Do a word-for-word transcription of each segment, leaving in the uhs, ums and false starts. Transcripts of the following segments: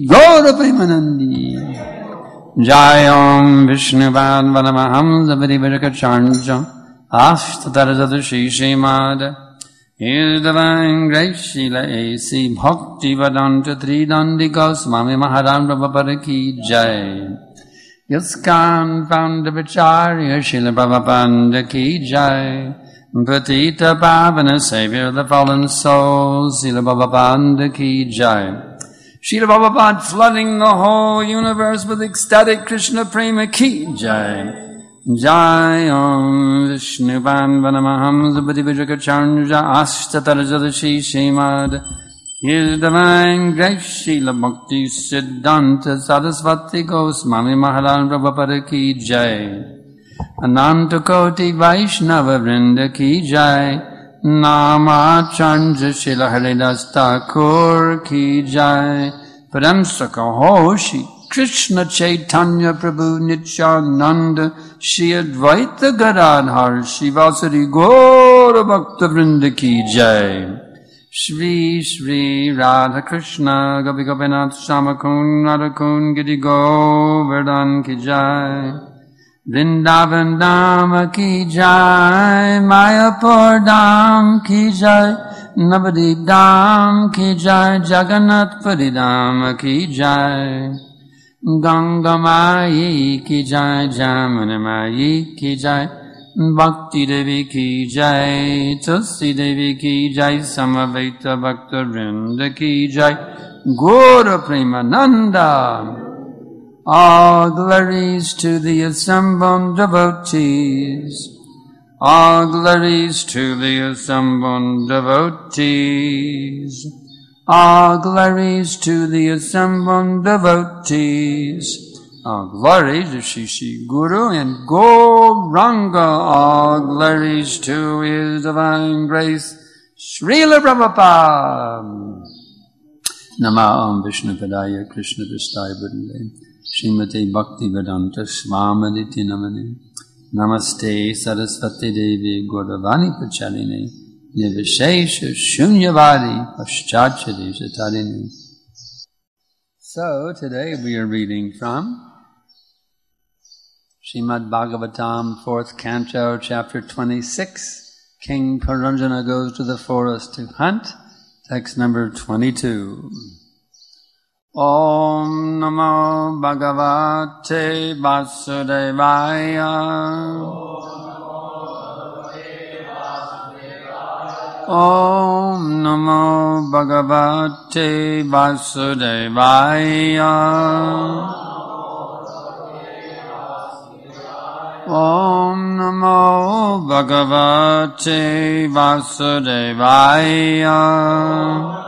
Gaura Premanandi. Jayam Vishnuvad Vanamaham Zavadi Vajakacharnja Ashtatarajadashi Shemad. His divine grace Shila A C Bhakti Vedanta Tridandi Goswami Maharaj Prabhupada Ki Jai. Yaskan Founder Vicharya Shila Prabhupada Ki Jai. Patita Pavana Savior of the fallen souls Shila Prabhupada Ki Jai. Srila Prabhupada flooding the whole universe with ecstatic Krishna Prema Ki Jai. Jai Om Vishnu Vanamaham Zabadi Vijakacharnja Ashtatarajadashi Shemad. His divine grace Srila Bhakti Siddhanta Sarasvati Goswami Maharaj Prabhupada Ki Jai. Ananta Koti Vaishnava Vrinda Ki Jai. Namacharnja Srila Haridas Thakur Ki Jai. Paramsaka Hoshi Krishna Chaitanya Prabhu Nityananda Shri Advaita Gadadhar Shivasari Gaura Bhakta Vrinda Ki Jai. Shri Shri Radha Krishna Gopi Gopinath Shamakun Radhakun Giri Govardhan Ki Jai. Vrindavan Dham Ki Jai. Mayapur Dham Ki Jai. Navadip Dham Ki Jai. Jagannath Puri Dham Ki Jai. Ganga Mai Ki Jai. Jamuna Mai Ki Jai. Bhakti Devi Ki Jai. Tulsi Devi Ki Jai. Samaveta Bhakta Vrinda Ki Jai. Gaura Premananda. All glories to the assembled devotees. All glories to the assembled devotees. All glories to the assembled devotees. All glories to Shri Shri Guru and Gauranga. All glories to His divine grace, Srila Prabhupada. Nama Om Vishnu Padaya Krishna Vistaya Buddhale. Srimati Bhakti Vedanta Swamaditi Namane. Namaste Saraswati Devi Gauravani Pachaline. Nivishesha Shunyavadi Paschachari Satarini. So today we are reading from Srimad Bhagavatam, fourth canto, chapter twenty-six. King Paranjana goes to the forest to hunt. Text number twenty-two. Om Namo Bhagavate Vasudevaya. Om Namo Bhagavate Vasudevaya. Om Namo Bhagavate Vasudevaya.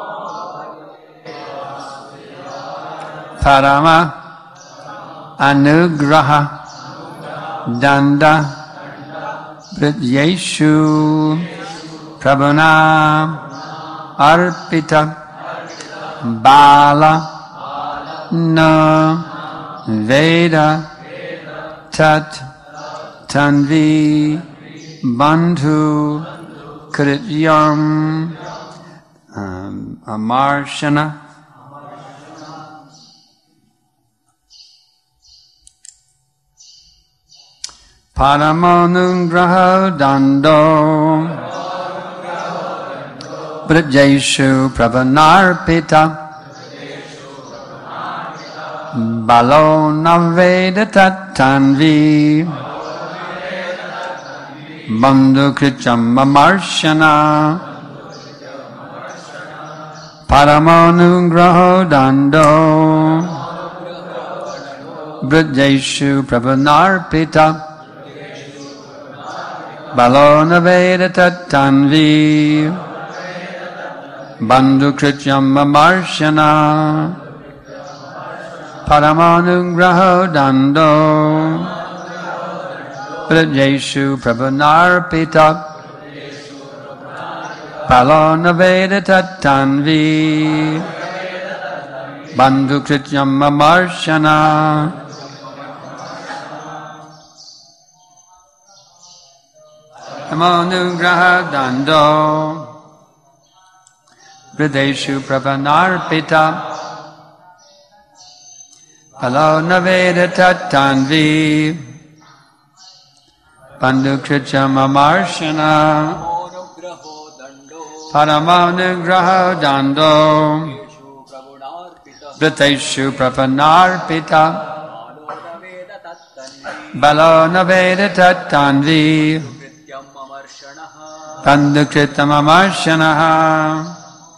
Parama Anugraha Danda Vrityeshu Prabhuna Arpita Bala Na Veda Tat Tanvi Bandhu Krityam um, Amarshana Paramanungraha Dando Brajeshu Prabhanarpita Balo Naveda Tatanvi Bandhu Krityam Amarshana Paramanungraha Dando Brajeshu Prabhanarpita Balona Veda Tatanvi Bandhu Krityam Amarshana Paramanungraha Dando Brajeshu Prabhanarpita Balona Veda Tatanvi Bandhu Krityam Amarshana Paramanungraha Dando Brideshu Prabhanarpita Alo Naveda Tatanvi Bandukricha Mamarshana Paramanugraho Dando Vriteshu Prapanarpita Balo Naveda Tatanvi Bandukrita Mamarshana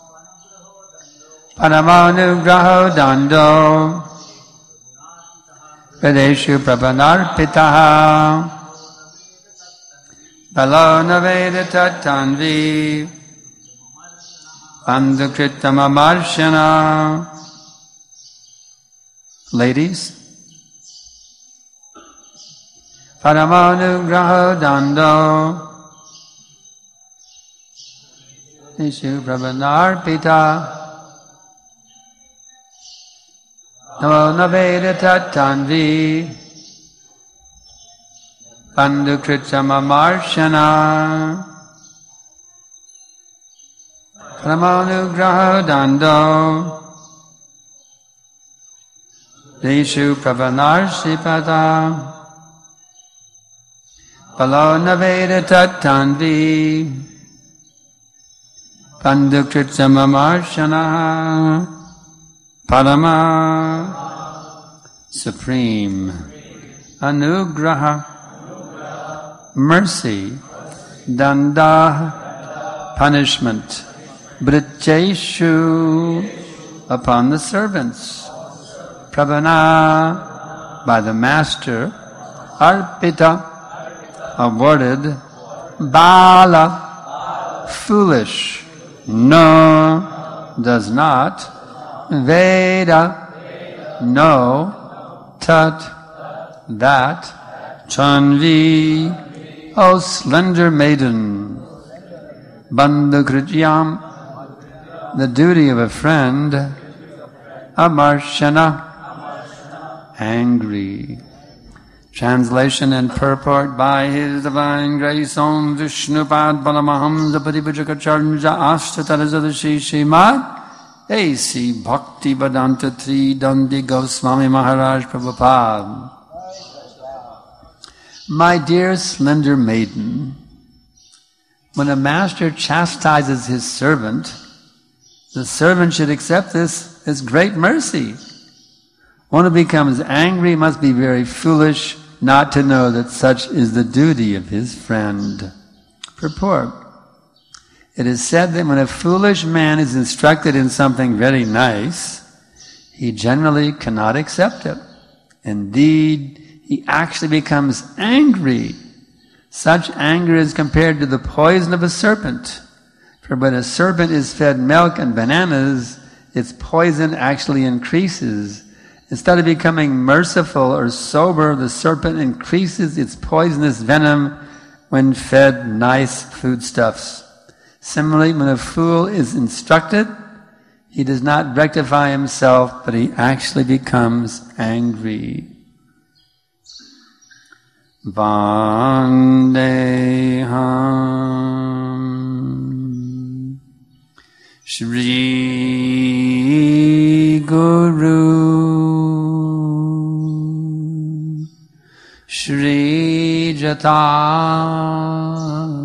Paramanugraho Dando Vedeshu Prapanarpitaha Balo Naveda Tatanvi Bandukritam Amarshana. Ladies, Paramanugraho Dando Vedeshu Prapanarpitaha Namo Naveda Tatanvi Bandukritam Amarshana Paramanugraho Dando Deshu Prapanarpitaha Balo Naveda Tatanvi Bandukritam Amarshana Parama Supreme Anugraha Mercy Danda Punishment Britjeshu upon the servants Prabhana by the Master Arpita awarded Bala foolish No does not Veda, no, tat, that, Chanvi, O slender maiden, Bandukrityam, the duty of a friend, Amarshana, angry. Translation and purport by His Divine Grace Om Vishnupad Balamaham Zapati Bhajakacharnja Ashtatarazashi Shimad A C Bhakti Vedanta Tri Dandi Goswami Maharaj Prabhupada. My dear slender maiden, when a master chastises his servant, the servant should accept this as great mercy. One who becomes angry must be very foolish not to know that such is the duty of his friend. Purport. It is said that when a foolish man is instructed in something very nice, he generally cannot accept it. Indeed, he actually becomes angry. Such anger is compared to the poison of a serpent. For when a serpent is fed milk and bananas, its poison actually increases. Instead of becoming merciful or sober, the serpent increases its poisonous venom when fed nice foodstuffs. Similarly, when a fool is instructed, he does not rectify himself, but he actually becomes angry. Vandeham Shri Guru Shri Jata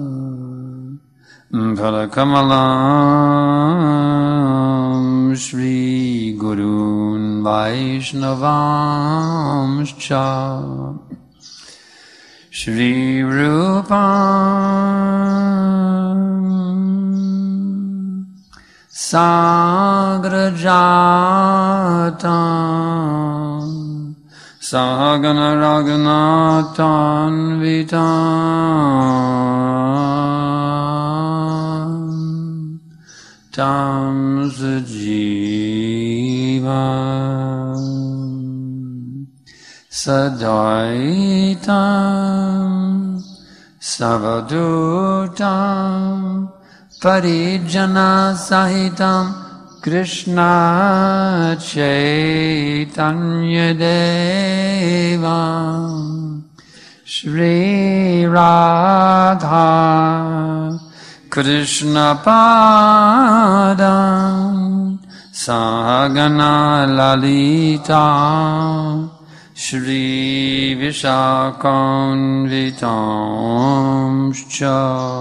Parakamalam Shri Gurun Vaishnavam Cha Shri Rupam Sagrajatam Sahagana Raghunathan Vitam Tam Sajiva Sadaitam Savadutam Parijana Sahitam Krishna Chaitanya Devam Shri Radha Krishna Padam Sahagana Lalita Shri Vishakanvitamscha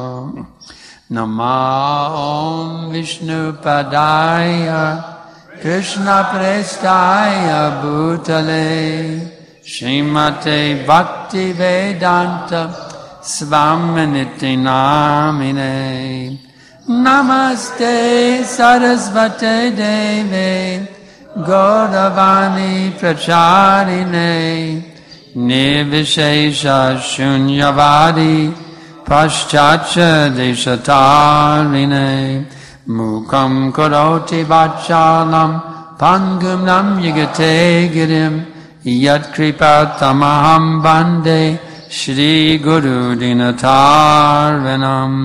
Namah Vishnu Padaya Krishna Prestaya Bhutale Srimate Bhakti Vedanta Svaminiti Namine Namaste Sarasvate Deve Gaudavani Pracharine Nirvishesha Shunyavadi Paschatcha Deshatarine Mukam Karoti Vachalam Pangum Nam Yigate Girim Yat Kripa Tamaham Bande Shri Guru Dinatarvanam.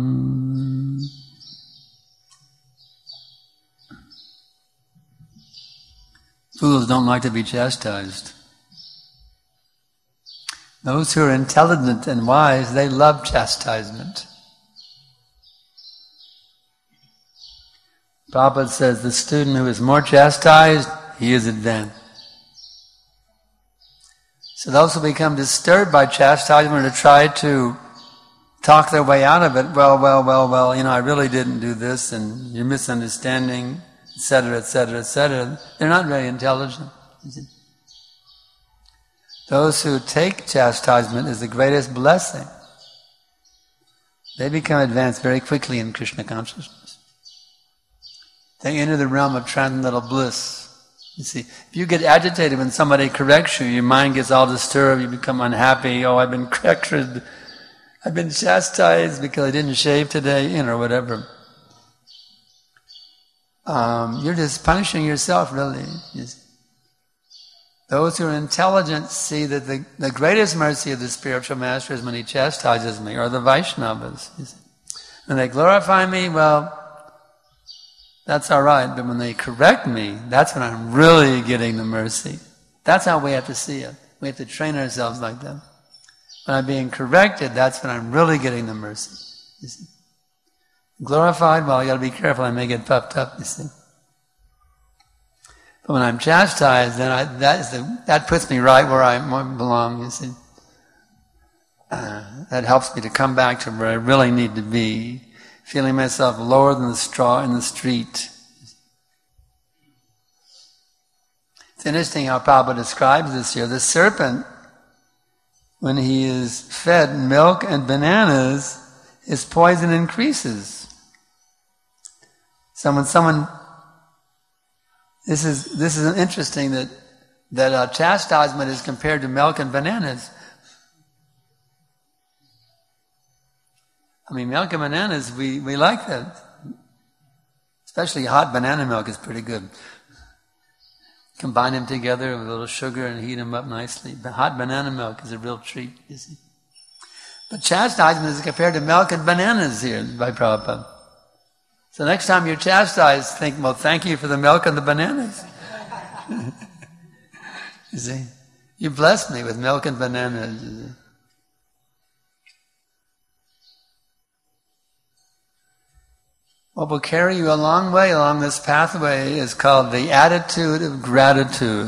Fools don't like to be chastised. Those who are intelligent and wise, they love chastisement. Prabhupada says the student who is more chastised, he is advanced. So those who become disturbed by chastisement or to try to talk their way out of it, well, well, well, well, you know, I really didn't do this, and you're misunderstanding, et cetera, et cetera, et cetera. They're not very intelligent. Those who take chastisement is the greatest blessing. They become advanced very quickly in Krishna consciousness. They enter the realm of transcendental bliss. You see, if you get agitated when somebody corrects you, your mind gets all disturbed, you become unhappy, oh, I've been corrected, I've been chastised because I didn't shave today, you know, whatever. Um, you're just punishing yourself, really. You see. Those who are intelligent see that the, the greatest mercy of the spiritual master is when he chastises me, or the Vaishnavas. You see. When they glorify me, well, that's all right, but when they correct me, that's when I'm really getting the mercy. That's how we have to see it. We have to train ourselves like that. When I'm being corrected, that's when I'm really getting the mercy. You see. Glorified, well, you got to be careful, I may get puffed up, you see. But when I'm chastised, then I, that, is the, that puts me right where I belong, you see. Uh, that helps me to come back to where I really need to be, feeling myself lower than the straw in the street. It's interesting how Prabhupada describes this here. The serpent, when he is fed milk and bananas, his poison increases. So when someone, this is this is interesting that that uh, chastisement is compared to milk and bananas. I mean, milk and bananas, we, we like that. Especially hot banana milk is pretty good. Combine them together with a little sugar and heat them up nicely. But hot banana milk is a real treat, you see. But chastisement is compared to milk and bananas here by Prabhupada. So next time you're chastised, think, well, thank you for the milk and the bananas. You see? You blessed me with milk and bananas. You see? What will carry you a long way along this pathway is called the attitude of gratitude.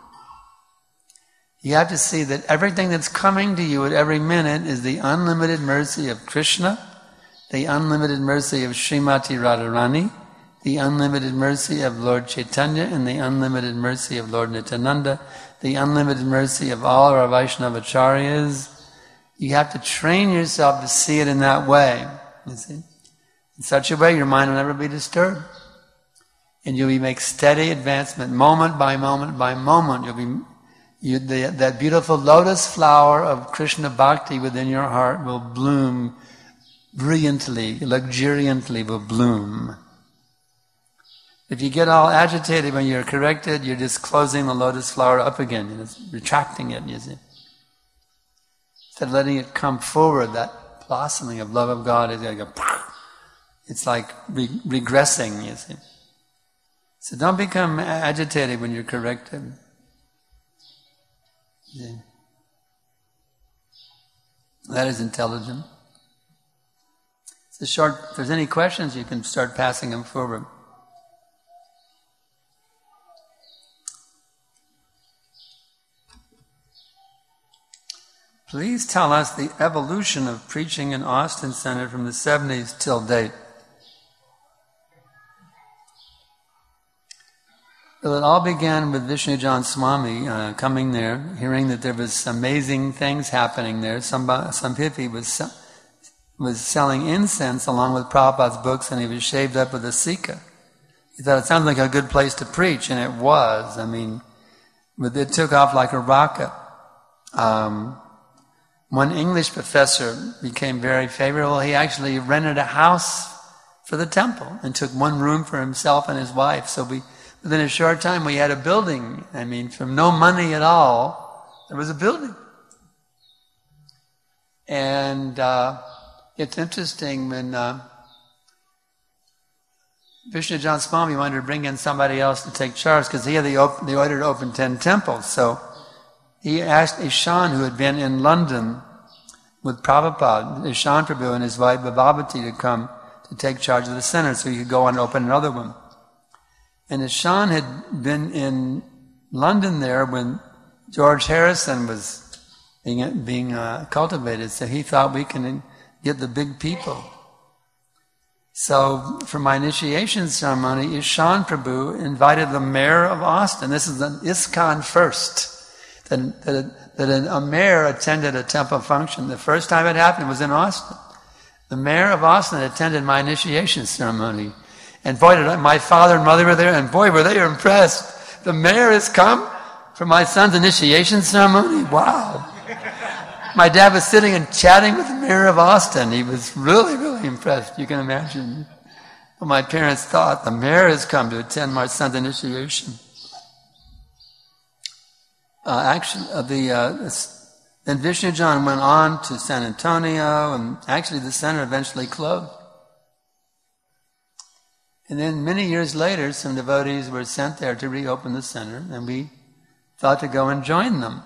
You have to see that everything that's coming to you at every minute is the unlimited mercy of Krishna, the unlimited mercy of Srimati Radharani, the unlimited mercy of Lord Chaitanya, and the unlimited mercy of Lord Nityananda, the unlimited mercy of all our Vaishnavacharyas. You have to train yourself to see it in that way, you see. In such a way, your mind will never be disturbed. And you'll be make steady advancement, moment by moment by moment. You'll be, you, the, that beautiful lotus flower of Krishna Bhakti within your heart will bloom brilliantly, luxuriantly will bloom. If you get all agitated when you're corrected, you're just closing the lotus flower up again. You're just retracting it, you see. Instead of letting it come forward, that blossoming of love of God is going to go, it's like re- regressing, you see. So don't become agitated when you're corrected. You see. That is intelligent. It's a short, if there's any questions, you can start passing them forward. please tell us the evolution of preaching in Austin Center from the seventies till date. Well, it all began with Vishnujan Swami uh, coming there, hearing that there was amazing things happening there. Some, some hippie was, was selling incense along with Prabhupada's books, and he was shaved up with a sikha. He thought it sounded like a good place to preach, and it was. I mean, but it took off like a rocket. Um, one English professor became very favorable. He actually rented a house for the temple and took one room for himself and his wife. So we, within a short time, we had a building. I mean, from no money at all, there was a building. And uh, it's interesting when uh, Vishnujan Swami wanted to bring in somebody else to take charge because he had the, op- the order to open ten temples. So he asked Ishan, who had been in London with Prabhupada, Ishan Prabhu and his wife Bhavati, to come to take charge of the center so he could go on and open another one. And Ishan had been in London there when George Harrison was being, being uh, cultivated, so he thought we can get the big people. So for my initiation ceremony, Ishan Prabhu invited the mayor of Austin. This is an ISKCON first. That, that, that a mayor attended a temple function. The first time it happened was in Austin. The mayor of Austin attended my initiation ceremony. And boy, did I, my father and mother were there, and boy, were they impressed. The mayor has come for my son's initiation ceremony? Wow. My dad was sitting and chatting with the mayor of Austin. He was really, really impressed. You can imagine what my parents thought. The mayor has come to attend my son's initiation. Uh, actually, uh, the uh, then Vishnujan went on to San Antonio, and actually the center eventually closed. And then many years later, some devotees were sent there to reopen the center, and we thought to go and join them.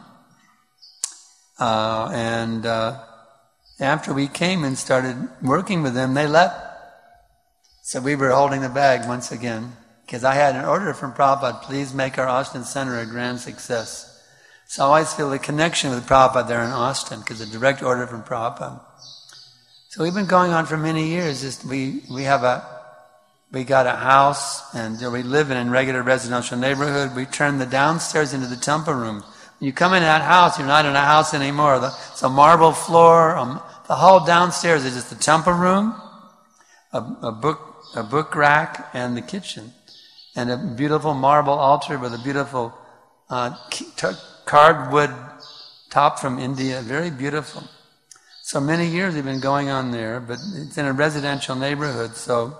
Uh, and uh, after we came and started working with them, they left. So we were holding the bag once again, because I had an order from Prabhupada, please make our Austin Center a grand success. So I always feel the connection with Prabhupada there in Austin, because a direct order from Prabhupada. So we've been going on for many years. Just we we have a we got a house, and we live in a regular residential neighborhood. We turn the downstairs into the temple room. When you come in that house, you're not in a house anymore. It's a marble floor. Um, the whole downstairs is just the temple room, a, a book a book rack, and the kitchen, and a beautiful marble altar with a beautiful uh, cardwood top from India, very beautiful. So many years we've been going on there, but it's in a residential neighborhood, so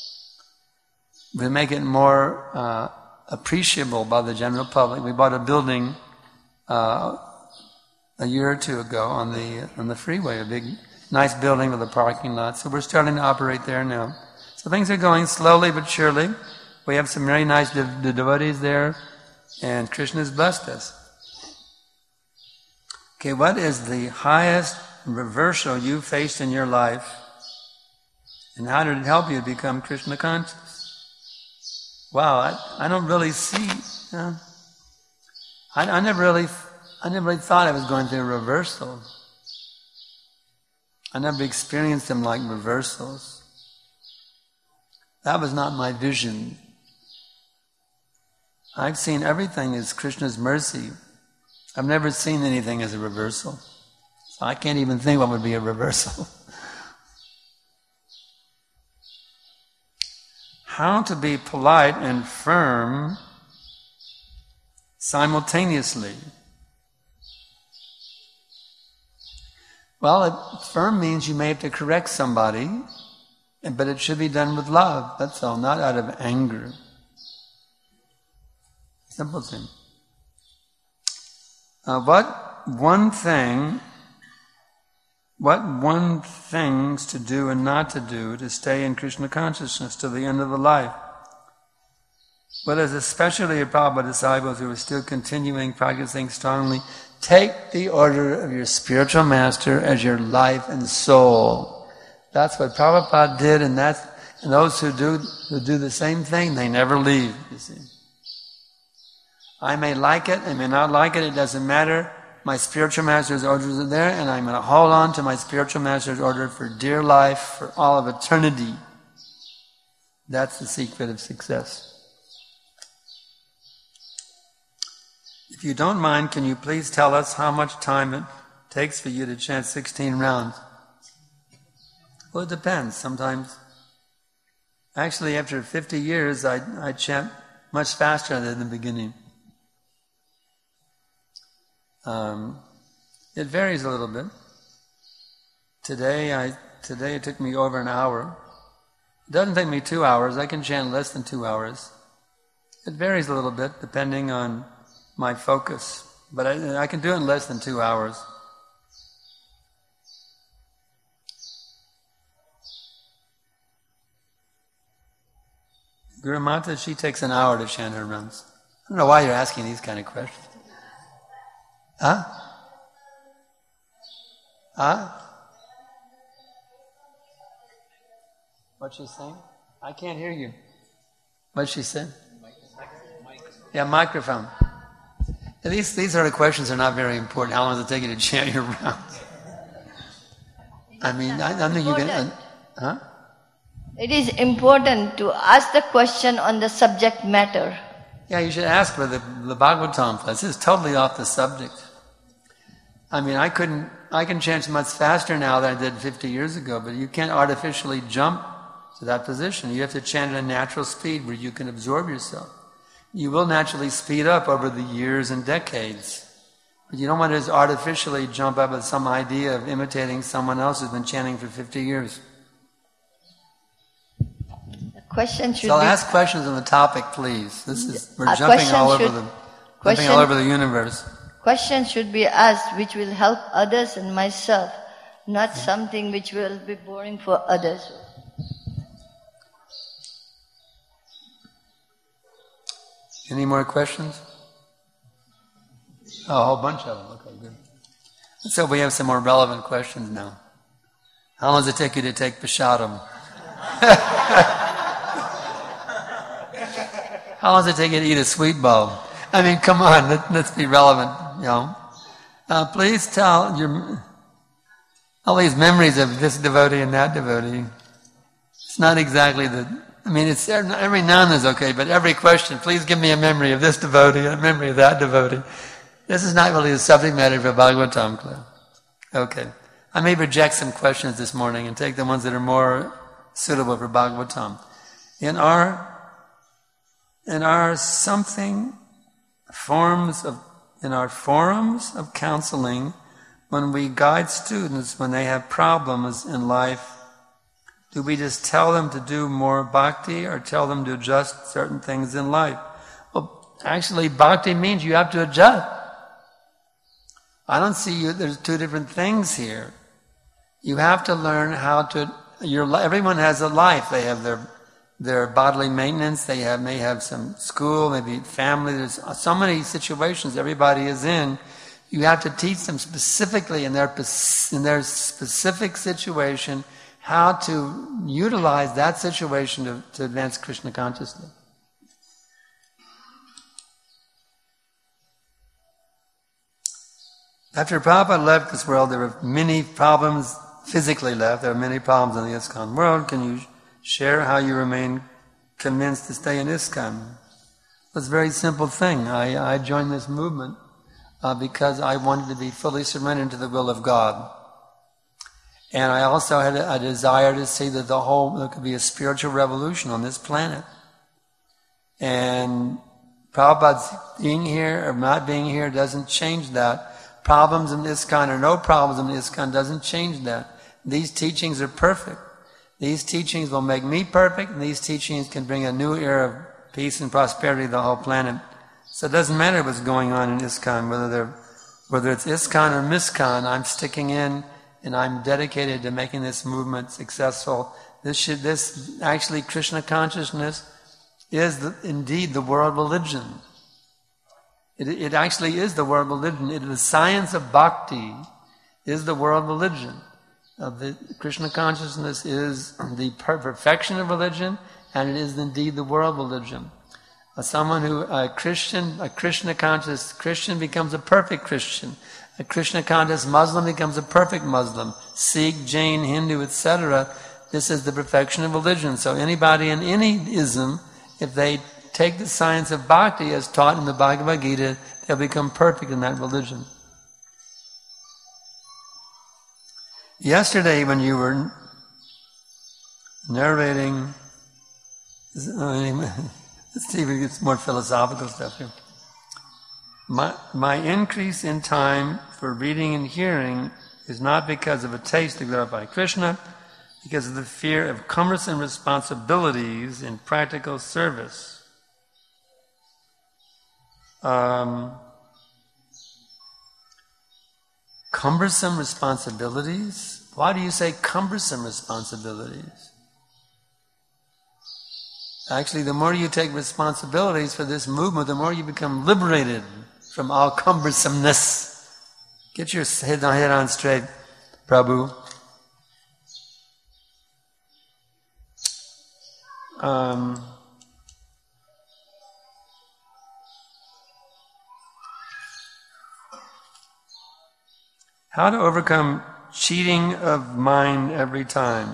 we make it more uh, appreciable by the general public. We bought a building uh, a year or two ago on the on the freeway, a big, nice building with a parking lot. So we're starting to operate there now. So things are going slowly but surely. We have some very nice de- devotees there, and Krishna's blessed us. Okay, what is the highest reversal you faced in your life, and how did it help you to become Krishna conscious? Wow, I, I don't really see. You know, I, I never really, I never really thought I was going through a reversal. I never experienced them like reversals. That was not my vision. I've seen everything as Krishna's mercy. I've never seen anything as a reversal. So I can't even think what would be a reversal. How to be polite and firm simultaneously. Well, firm means you may have to correct somebody, but it should be done with love. That's all, not out of anger. Simple thing. Uh, what one thing, what one things to do and not to do to stay in Krishna consciousness to the end of the life? Well, as especially Prabhupada disciples who are still continuing, practicing strongly, take the order of your spiritual master as your life and soul. That's what Prabhupada did, and that's, and those who do who do the same thing, they never leave, you see. I may like it, I may not like it, it doesn't matter. my spiritual master's orders are there, and I'm going to hold on to my spiritual master's order for dear life, for all of eternity. That's the secret of success. If you don't mind, can you please tell us how much time it takes for you to chant sixteen rounds? Well, it depends. Sometimes, actually, after fifty years, I, I chant much faster than in the beginning. Um, it varies a little bit. Today, I today it took me over an hour. It doesn't take me two hours. I can chant less than two hours. It varies a little bit depending on my focus, but I, I can do it in less than two hours. Guru Mata, she takes an hour to chant her rounds. I don't know why you're asking these kind of questions. Huh? Huh? What's she saying? I can't hear you. What's she saying? Yeah, microphone. Yeah, these, these sort of questions are not very important. How long does it take you to chant your rounds? I mean, I, I think you can... Uh, huh? It is important to ask the question on the subject matter. Yeah, you should ask for the, the Bhagavatam. This is totally off the subject. I mean, I couldn't, I can chant much faster now than I did fifty years ago, but you can't artificially jump to that position. You have to chant at a natural speed where you can absorb yourself. You will naturally speed up over the years and decades. But you don't want to just artificially jump up with some idea of imitating someone else who's been chanting for fifty years. The question should so I'll be... ask questions on the topic, please. This is, we're jumping all over should, the, question, jumping all over the universe. Questions should be asked which will help others and myself, not something which will be boring for others. Any more questions? Oh, a whole bunch of them. Okay, good. Let's hope we have some more relevant questions now. How long does it take you to take Prasadam? How long does it take you to eat a sweet bowl? I mean, come on, let, let's be relevant, you know. Uh, please tell your all these memories of this devotee and that devotee. It's not exactly the... I mean, it's every now and then is okay, but every question, please give me a memory of this devotee and a memory of that devotee. This is not really the subject matter for Bhagavatam class. Okay. I may reject some questions this morning and take the ones that are more suitable for Bhagavatam. In our, in our something forms of, in our forums of counseling, when we guide students when they have problems in life, do we just tell them to do more bhakti or tell them to adjust certain things in life? Well, actually, bhakti means you have to adjust. I don't see you, there's two different things here. You have to learn how to, your, everyone has a life. They have their, their bodily maintenance, they have, may have some school, maybe family. There's so many situations everybody is in. You have to teach them specifically in their, in their specific situation how to utilize that situation to, to advance Krishna consciousness. After Prabhupada left this world, there were many problems physically left. There are many problems in the ISKCON world. Can you share how you remain convinced to stay in ISKCON? It's a very simple thing. I, I joined this movement uh, because I wanted to be fully surrendered to the will of God. And I also had a, a desire to see that the whole, there could be a spiritual revolution on this planet. And Prabhupada's being here or not being here doesn't change that. Problems in ISKCON or no problems in ISKCON doesn't change that. These teachings are perfect. These teachings will make me perfect, and these teachings can bring a new era of peace and prosperity to the whole planet. So it doesn't matter what's going on in ISKCON, whether they're, whether it's ISKCON or MISKCON, I'm sticking in and I'm dedicated to making this movement successful. This should, this, actually Krishna consciousness is the, indeed the world religion. It, it actually is the world religion. It, the science of bhakti is the world religion. Uh, the Krishna consciousness is the per- perfection of religion, and it is indeed the world religion. Uh, someone who, a Christian, a Krishna conscious Christian becomes a perfect Christian. A Krishna conscious Muslim becomes a perfect Muslim. Sikh, Jain, Hindu, et cetera. This is the perfection of religion. So anybody in any ism, if they take the science of bhakti as taught in the Bhagavad Gita, they'll become perfect in that religion. Yesterday when you were narrating, let's see if we get more philosophical stuff here. My, my increase in time for reading and hearing is not because of a taste to glorify Krishna, because of the fear of cumbersome responsibilities in practical service. Um, cumbersome responsibilities? Why do you say cumbersome responsibilities? Actually, the more you take responsibilities for this movement, the more you become liberated from all cumbersomeness. Get your head on, head on straight, Prabhu. Um, how to overcome cheating of mind every time.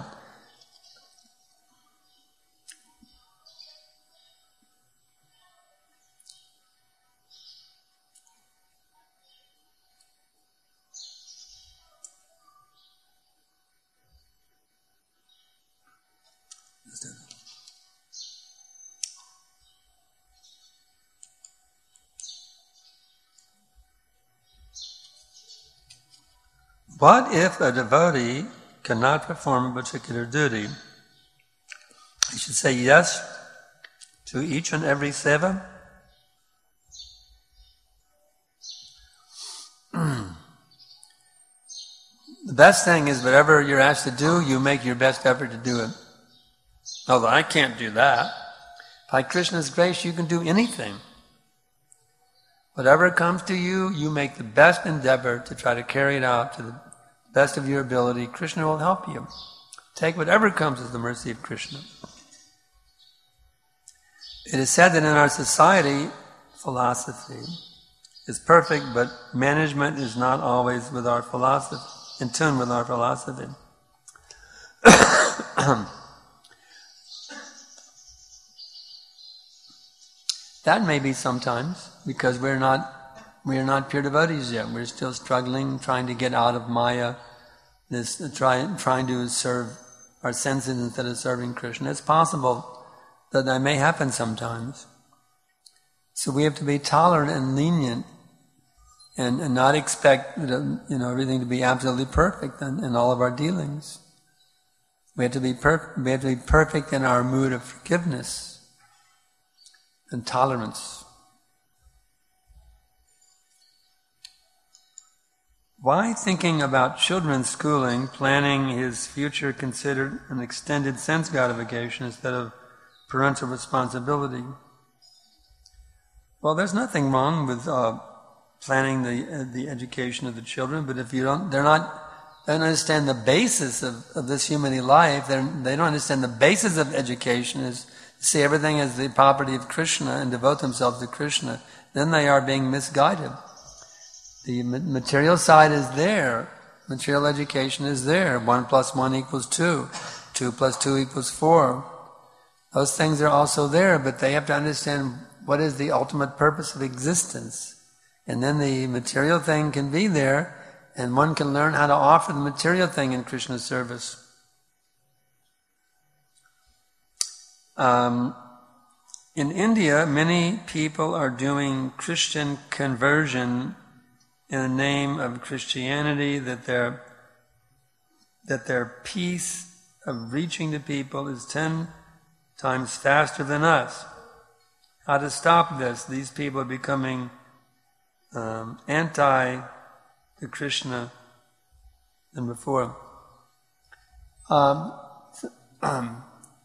What if a devotee cannot perform a particular duty? He should say yes to each and every seva. The best thing is whatever you're asked to do, you make your best effort to do it. Although I can't do that. By Krishna's grace, you can do anything. Whatever comes to you, you make the best endeavor to try to carry it out to the best of your ability. Krishna will help you. Take whatever comes as the mercy of Krishna. It is said that in our society, philosophy is perfect, but management is not always with our philosophy, in tune with our philosophy. That may be sometimes, because we're not we are not pure devotees yet. We're still struggling, trying to get out of Maya, this try, trying to serve our senses instead of serving Krishna. It's possible that that may happen sometimes. So we have to be tolerant and lenient, and, and not expect you know everything to be absolutely perfect in, in all of our dealings. We have to be per- we have to be perfect in our mood of forgiveness and tolerance. Why thinking about children's schooling, planning his future considered an extended sense gratification instead of parental responsibility? Well, there's nothing wrong with uh, planning the uh, the education of the children, but if you don't, they're not, they don't understand the basis of, of this human life. They're, they don't understand the basis of education is to see everything as the property of Krishna and devote themselves to Krishna. Then they are being misguided. The material side is there. Material education is there. One plus one equals two. Two plus two equals four. Those things are also there, but they have to understand what is the ultimate purpose of existence. And then the material thing can be there, and one can learn how to offer the material thing in Krishna's service. Um, in India, many people are doing Christian conversion in the name of Christianity, that their that their peace of reaching the people is ten times faster than us. How to stop this? These people are becoming um, anti to Krishna than before. Um, um,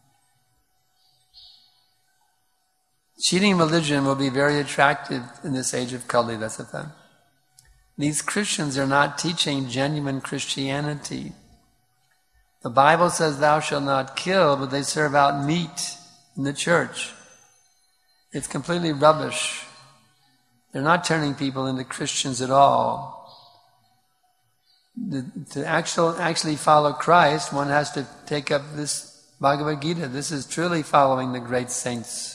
cheating religion will be very attractive in this age of Kali, that's the fact. These Christians are not teaching genuine Christianity. The Bible says thou shalt not kill, but they serve out meat in the church. It's completely rubbish. They're not turning people into Christians at all. The, to actual, actually follow Christ, one has to take up this Bhagavad Gita. This is truly following the great saints.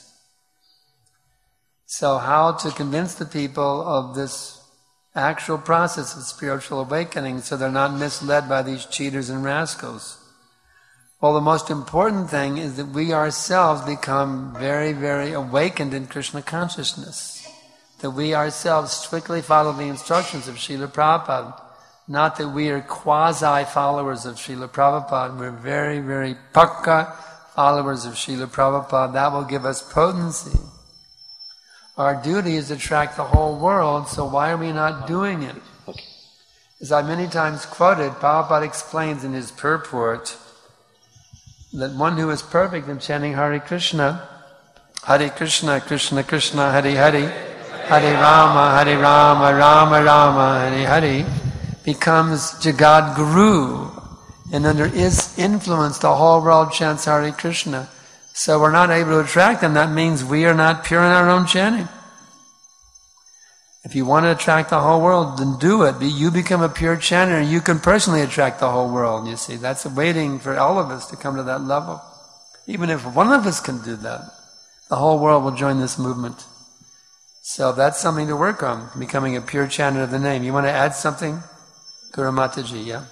So how to convince the people of this actual process of spiritual awakening so they're not misled by these cheaters and rascals? Well, the most important thing is that we ourselves become very, very awakened in Krishna consciousness. That we ourselves strictly follow the instructions of Srila Prabhupada. Not that we are quasi-followers of Srila Prabhupada. We're very, very pakka followers of Srila Prabhupada. That will give us potency. Our duty is to attract the whole world, so why are we not doing it? Okay. As I many times quoted, Prabhupada explains in his purport that one who is perfect in chanting Hare Krishna, Hare Krishna, Krishna Krishna, Hare Hare, Hare Rama, Hare Rama, Rama Rama, Hare Hare, becomes Jagad Guru, and under his influence the whole world chants Hare Krishna. So we're not able to attract them. That means we are not pure in our own chanting. If you want to attract the whole world, then do it. You become a pure chanter, and you can personally attract the whole world, you see. That's waiting for all of us to come to that level. Even if one of us can do that, the whole world will join this movement. So that's something to work on, becoming a pure chanter of the name. You want to add something? Guru Mataji, yeah?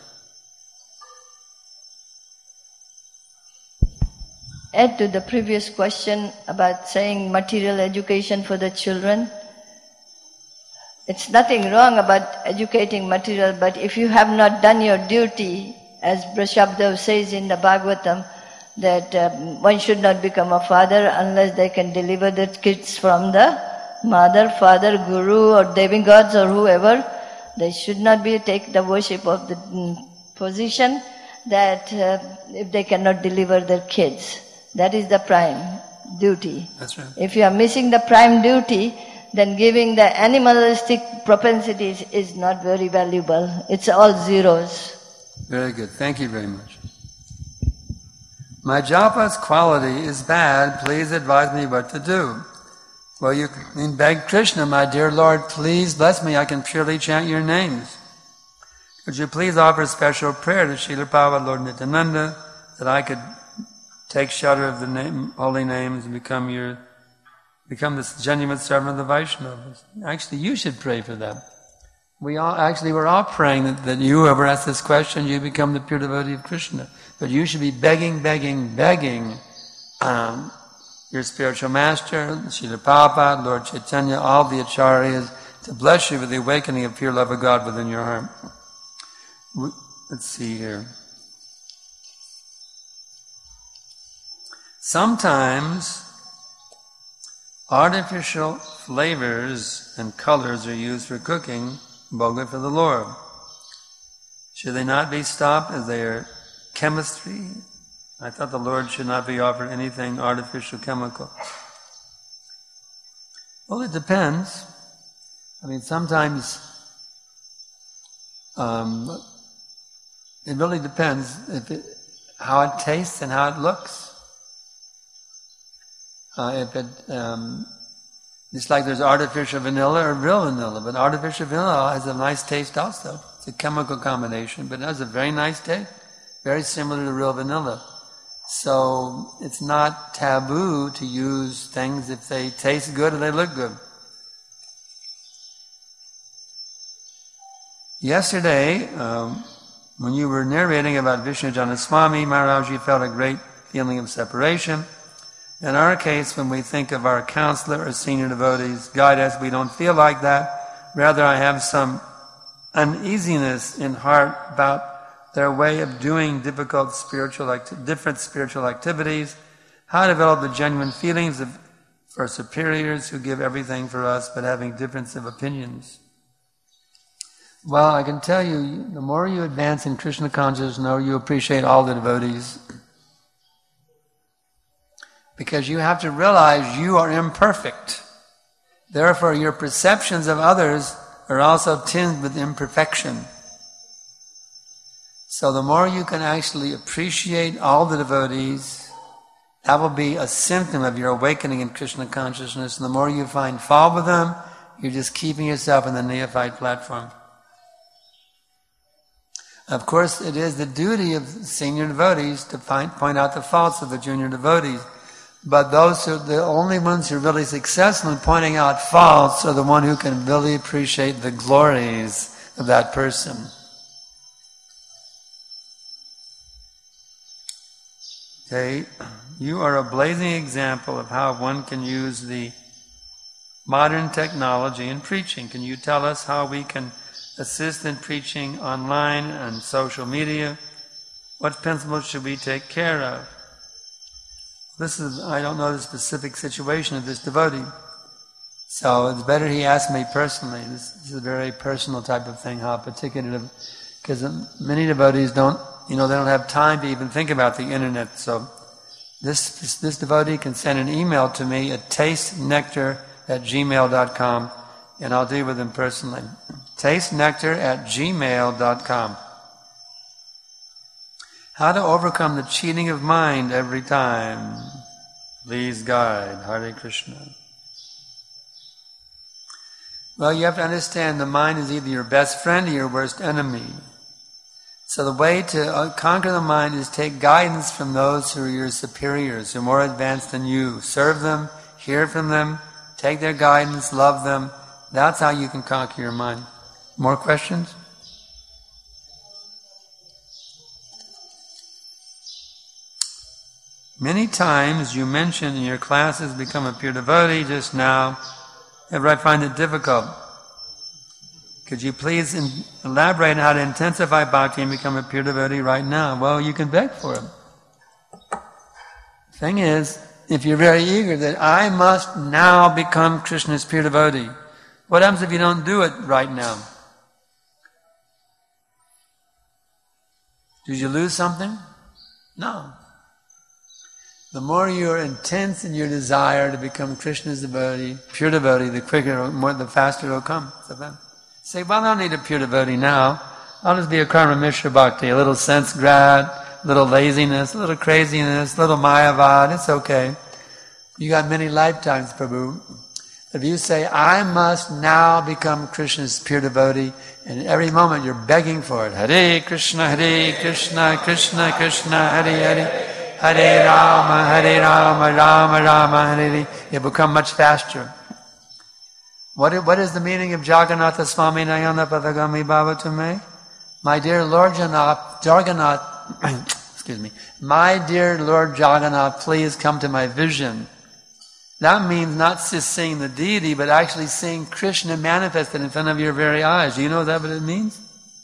Add to the previous question about saying material education for the children. It's nothing wrong about educating material, but if you have not done your duty, as Brashabdev says in the Bhagavatam, that um, one should not become a father unless they can deliver the kids from the mother, father, guru or demigods or whoever. They should not be take the worship of the mm, position that uh, if they cannot deliver their kids. That is the prime duty. That's right. If you are missing the prime duty, then giving the animalistic propensities is not very valuable. It's all zeros. Very good. Thank you very much. My japa's quality is bad. Please advise me what to do. Well, you can beg Krishna, my dear Lord, please bless me. I can purely chant your names. Would you please offer special prayer to Srila Prabhupada, Lord Nityananda, that I could take shelter of the name, holy names and become your, become this genuine servant of the Vaishnavas. Actually, you should pray for that. We all, actually, we're all praying that, that you, whoever asks this question, you become the pure devotee of Krishna. But you should be begging, begging, begging um, your spiritual master, Srila Prabhupada, Lord Chaitanya, all the acharyas, to bless you with the awakening of pure love of God within your heart. Let's see here. Sometimes artificial flavors and colors are used for cooking bhoga for the Lord. Should they not be stopped as they are chemistry? I thought the Lord should not be offered anything artificial chemical. Well, it depends. I mean, sometimes um, it really depends if it, how it tastes and how it looks. Uh, if it, um, it's like there's artificial vanilla or real vanilla, but artificial vanilla has a nice taste also. It's a chemical combination, but it has a very nice taste, very similar to real vanilla. So it's not taboo to use things if they taste good and they look good. Yesterday, um, when you were narrating about Vishnu Janaswami Maharaj, you felt a great feeling of separation. In our case, when we think of our counselor or senior devotees, guide us, we don't feel like that. Rather, I have some uneasiness in heart about their way of doing difficult spiritual, acti- different spiritual activities, how to develop the genuine feelings of, for superiors who give everything for us, but having difference of opinions. Well, I can tell you, the more you advance in Krishna consciousness, the more you appreciate all the devotees. Because you have to realize you are imperfect. Therefore, your perceptions of others are also tinged with imperfection. So the more you can actually appreciate all the devotees That will be a symptom of your awakening in Krishna consciousness. And the more you find fault with them, you're just keeping yourself in the neophyte platform. Of course, it is the duty of senior devotees to find, point out the faults of the junior devotees. But those who, the only ones who are really successful in pointing out faults are the one who can really appreciate the glories of that person. Okay, you are a blazing example of how one can use the modern technology in preaching. Can you tell us how we can assist in preaching online and social media? What principles should we take care of? This is, I don't know the specific situation of this devotee. So it's better he ask me personally. This, this is a very personal type of thing, how particular, because many devotees don't, you know, they don't have time to even think about the internet. So this, this, this devotee can send an email to me at tastenectar at gmail dot com, and I'll deal with him personally. tastenectar at gmail dot com. How to overcome the cheating of mind every time. Please guide. Hare Krishna. Well, you have to understand the mind is either your best friend or your worst enemy. So the way to conquer the mind is take guidance from those who are your superiors, who are more advanced than you. Serve them, hear from them, take their guidance, love them. That's how you can conquer your mind. More questions? Many times you mention in your classes become a pure devotee just now. However, I find it difficult. Could you please in, elaborate on how to intensify bhakti and become a pure devotee right now? Well, you can beg for it. Thing is, if you're very eager that I must now become Krishna's pure devotee, what happens if you don't do it right now? Did you lose something? No. The more you're intense in your desire to become Krishna's devotee, pure devotee, the quicker, more, the faster it'll come. Say, well, I don't need a pure devotee now. I'll just be a Karma Mishra Bhakti, a little sense grad, a little laziness, a little craziness, a little mayavad, it's okay. You got many lifetimes, Prabhu. If you say, I must now become Krishna's pure devotee, and at every moment you're begging for it. Hare Krishna, Hare Krishna, Krishna Krishna, Hare Hare. Hare Rama, Hare Rama, Rama Rama, Hare Hare. It will come much faster. What is, what is the meaning of Jagannatha Swami Nayana Padagami Bhavatume? My dear Lord Jagannath, Jagannath, excuse me, my dear Lord Jagannath, please come to my vision. That means not just seeing the deity, but actually seeing Krishna manifested in front of your very eyes. Do you know that what it means?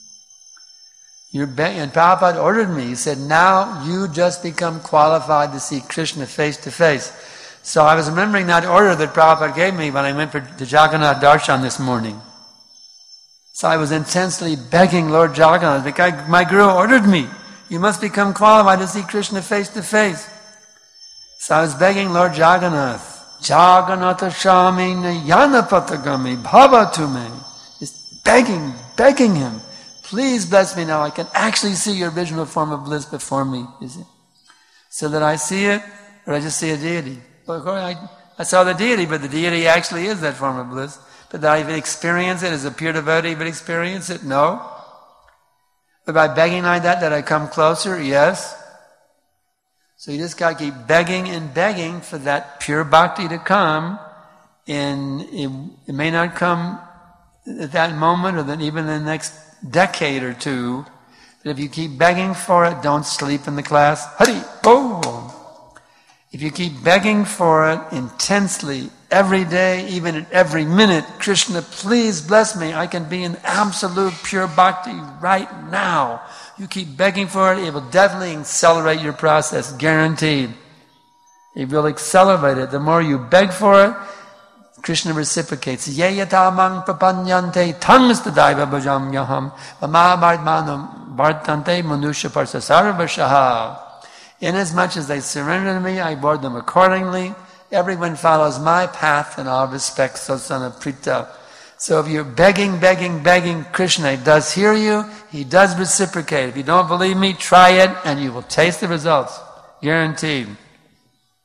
You're be- and Prabhupada ordered me, he said, now you just become qualified to see Krishna face to face. So I was remembering that order that Prabhupada gave me when I went for the Jagannath Darshan this morning. So I was intensely begging Lord Jagannath, because my Guru ordered me, you must become qualified to see Krishna face to face. So I was begging Lord Jagannath, Jagannatha Shami Nayana Patagami Bhavatume. Just begging, begging him. Please bless me now. I can actually see your original form of bliss before me. Is it? So that I see it, or I just see a deity. Well, I, I saw the deity, but the deity actually is that form of bliss. But that I even experience it as a pure devotee, but experience it? No. But by begging like that, that I come closer? Yes. So you just got to keep begging and begging for that pure bhakti to come. And it, it may not come at that moment, or then even in the next decade or two. But if you keep begging for it, don't sleep in the class. Hari Bol. If you keep begging for it intensely, every day, even at every minute, Krishna, please bless me. I can be in absolute pure bhakti right now. You keep begging for it, it will definitely accelerate your process, guaranteed. It will accelerate it. The more you beg for it, Krishna reciprocates. Ye yatamang prapanyante tangastadaiva bhajam yaham vamabartmanam bhartante manusha parsasarvashaha. Inasmuch as they surrender to me, I board them accordingly. Everyone follows my path in all respects, so son of Prita. So if you're begging, begging, begging, Krishna does hear you, he does reciprocate. If you don't believe me, try it, and you will taste the results. Guaranteed.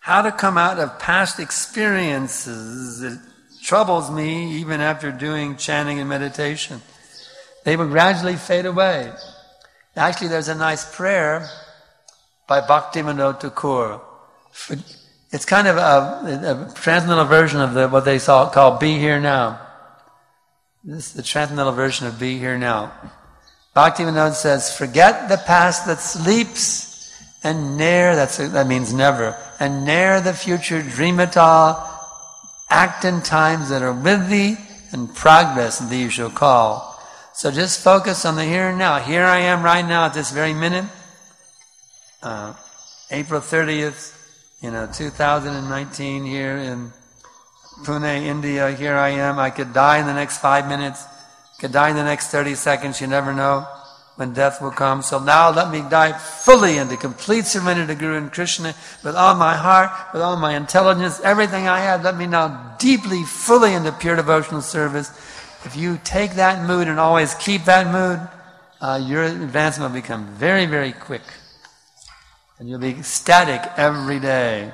how to come out of past experiences. It troubles me even after doing chanting and meditation. They will gradually fade away. Actually, there's a nice prayer by Bhaktivinoda Thakur. It's kind of a, a transcendental version of the, what they saw, call Be Here Now. This is the transcendental version of Be Here Now. Bhaktivinoda says, forget the past that sleeps, and ne'er, that's, that means never, and ne'er the future dream at all. Act in times that are with thee, and progress thee you shall call. So just focus on the here and now. Here I am right now at this very minute, uh, April thirtieth, you know, two thousand nineteen here in Pune, India. Here I am. I could die in the next five minutes. Could die in the next thirty seconds. You never know when death will come. So now let me die fully into complete surrender to Guru and Krishna with all my heart, with all my intelligence, everything I have. Let me now deeply, fully into pure devotional service. If you take that mood and always keep that mood, uh, your advancement will become very, very quick. And you'll be ecstatic every day.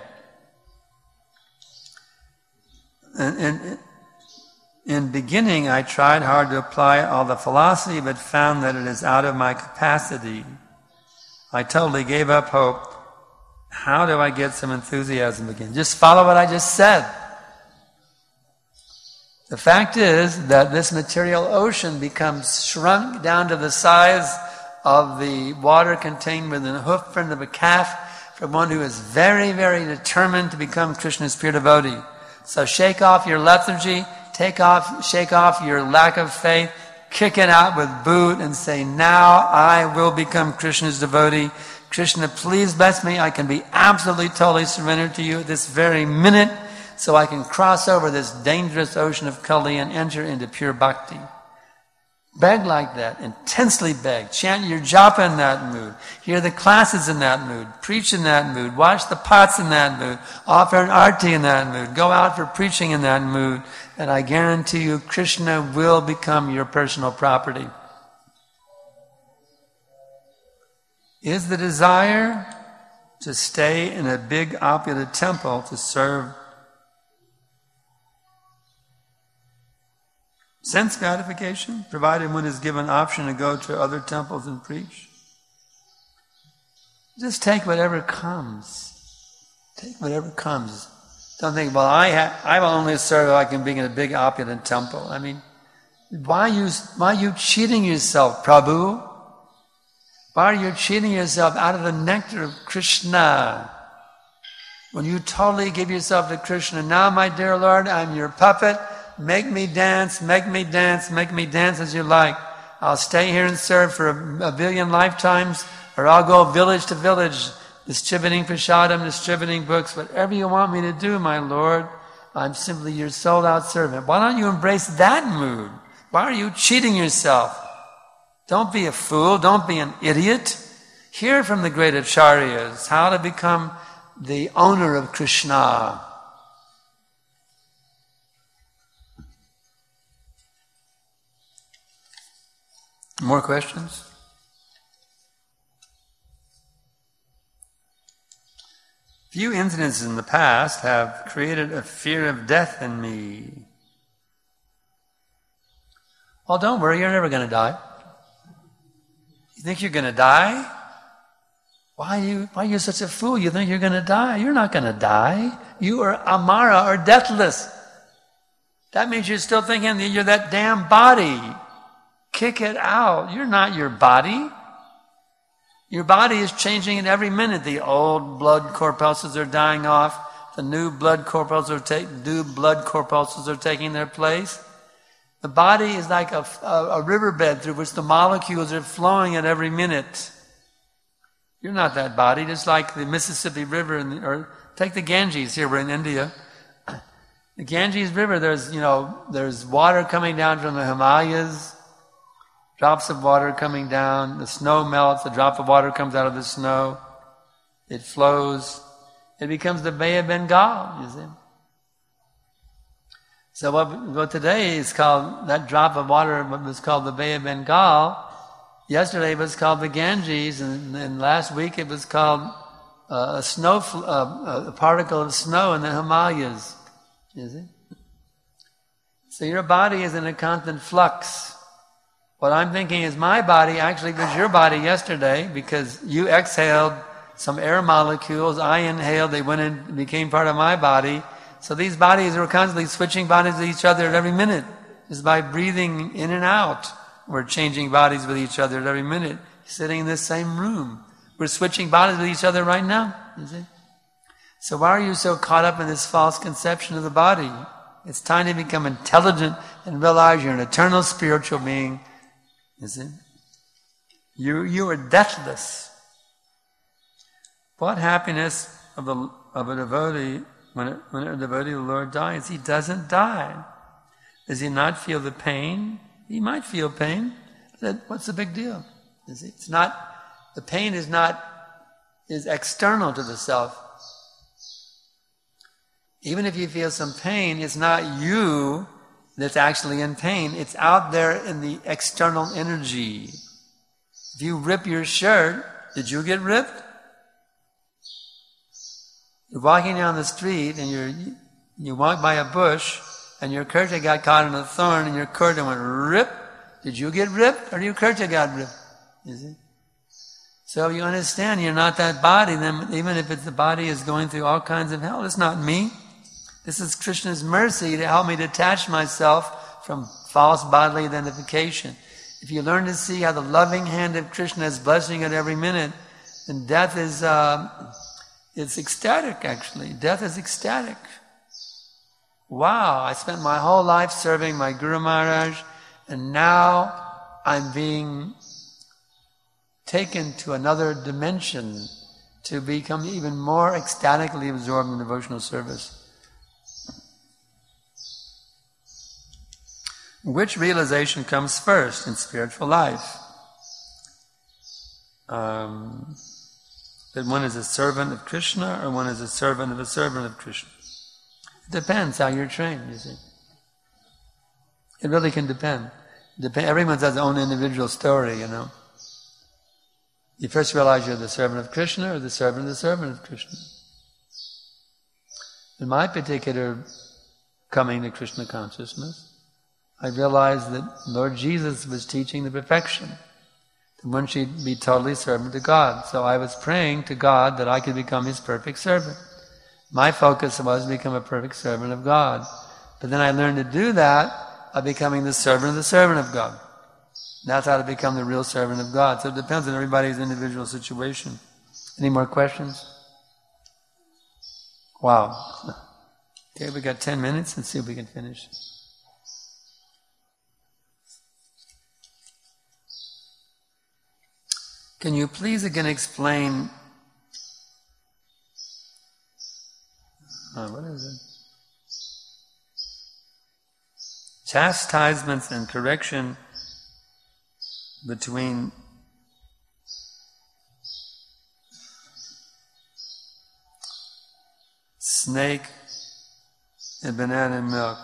And, and, in beginning, I tried hard to apply all the philosophy, but found that it is out of my capacity. I totally gave up hope. How do I get some enthusiasm again? Just follow what I just said. The fact is that this material ocean becomes shrunk down to the size of the water contained within the hoof print of a calf for one who is very, very determined to become Krishna's pure devotee. So shake off your lethargy, take off, shake off your lack of faith, kick it out with boot and say, now I will become Krishna's devotee. Krishna, please bless me. I can be absolutely, totally surrendered to you at this very minute so I can cross over this dangerous ocean of Kali and enter into pure bhakti. Beg like that, intensely beg. Chant your japa in that mood. Hear the classes in that mood. Preach in that mood. Watch the pots in that mood. Offer an arti in that mood. Go out for preaching in that mood. And I guarantee you, Krishna will become your personal property. Is the desire to stay in a big opulent temple to serve sense gratification, provided one is given option to go to other temples and preach? Just take whatever comes. Take whatever comes. Don't think, well, I ha- I will only serve if I can be in a big opulent temple. I mean, why are you, why are you cheating yourself, Prabhu? Why are you cheating yourself out of the nectar of Krishna? When you totally give yourself to Krishna, now, my dear Lord, I'm your puppet. Make me dance, make me dance, make me dance as you like. I'll stay here and serve for a, a billion lifetimes, or I'll go village to village, distributing prasadam, distributing books, whatever you want me to do, my Lord. I'm simply your sold-out servant. Why don't you embrace that mood? Why are you cheating yourself? Don't be a fool. Don't be an idiot. Hear from the great acharyas how to become the owner of Krishna. More questions? Few incidents in the past have created a fear of death in me. Well, don't worry, you're never going to die. You think you're going to die? Why are you, why are you such a fool? You think you're going to die? You're not going to die. You are amara, or deathless. That means you're still thinking that you're that damn body. Kick it out. You're not your body. Your body is changing at every minute. The old blood corpuscles are dying off. The new blood corpuscles are, ta- new blood corpuscles are taking their place. The body is like a, a, a riverbed through which the molecules are flowing at every minute. You're not that body. Just like the Mississippi River, in the, or take the Ganges. Here we're in India. The Ganges River, there's, you know, there's water coming down from the Himalayas. Drops of water coming down, the snow melts, a drop of water comes out of the snow, it flows, it becomes the Bay of Bengal, you see. So what, what today is called, that drop of water, what was called the Bay of Bengal, yesterday it was called the Ganges, and, and last week it was called a snow, uh, a particle of snow in the Himalayas. Is it? So your body is in a constant flux. What I'm thinking is my body actually was your body yesterday because you exhaled some air molecules, I inhaled, they went in, became part of my body. So these bodies are constantly switching bodies with each other at every minute. Just by breathing in and out, we're changing bodies with each other at every minute. Sitting in this same room. We're switching bodies with each other right now. You see? So why are you so caught up in this false conception of the body? It's time to become intelligent and realize you're an eternal spiritual being. You see? You, you are deathless. What happiness of a, of a devotee, when a, when a devotee of the Lord dies? He doesn't die. Does he not feel the pain? He might feel pain. But what's the big deal? You see? It's not, the pain is not, is external to the self. Even if you feel some pain, it's not you that's actually in pain. It's out there in the external energy. If you rip your shirt, did you get ripped? You're walking down the street and you're, you walk by a bush and your kurta got caught in a thorn and your kurta went rip. Did you get ripped or your kurta got ripped? You see? So you understand you're not that body, then even if it's the body is going through all kinds of hell, it's not me. This is Krishna's mercy to help me detach myself from false bodily identification. If you learn to see how the loving hand of Krishna is blessing you at every minute, then death is, uh, it's ecstatic actually. Death is ecstatic. Wow, I spent my whole life serving my Guru Maharaj, and now I'm being taken to another dimension to become even more ecstatically absorbed in devotional service. Which realization comes first in spiritual life? Um, that one is a servant of Krishna or one is a servant of a servant of Krishna? It depends how you're trained, you see. It really can depend. Dep- Everyone has their own individual story, you know. You first realize you're the servant of Krishna or the servant of the servant of Krishna. In my particular coming to Krishna consciousness, I realized that Lord Jesus was teaching the perfection, that one should be totally servant to God. So I was praying to God that I could become His perfect servant. My focus was to become a perfect servant of God. But then I learned to do that by becoming the servant of the servant of God. That's how to become the real servant of God. So it depends on everybody's individual situation. Any more questions? Wow. Okay, we got ten minutes. Let's see if we can finish. Can you please again explain, oh, what is it? Chastisements and correction between snake and banana milk.